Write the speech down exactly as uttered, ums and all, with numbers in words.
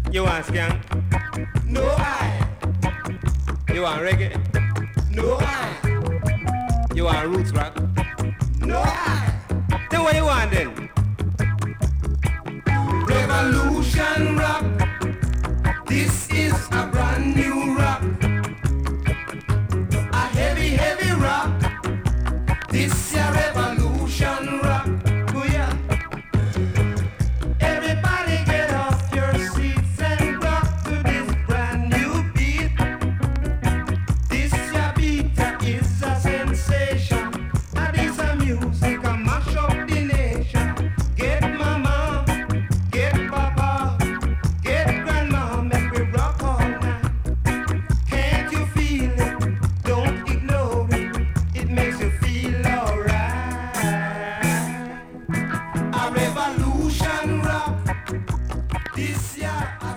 You want skank? No I. You want reggae? No I. You want roots rock? No I. Then what you want then? Revolution rock. This is a brand new rock. A heavy, heavy rock. This is a revolution rock. Oh yeah. Everybody get off your seats and rock to this brand new beat. This ya beat is a sensation. And it's a music a mash up the nation. Get mama, get papa, get grandma, make we rock all night. Can't you feel it? Don't ignore it. It makes you feel alright. A revolution rock. This year.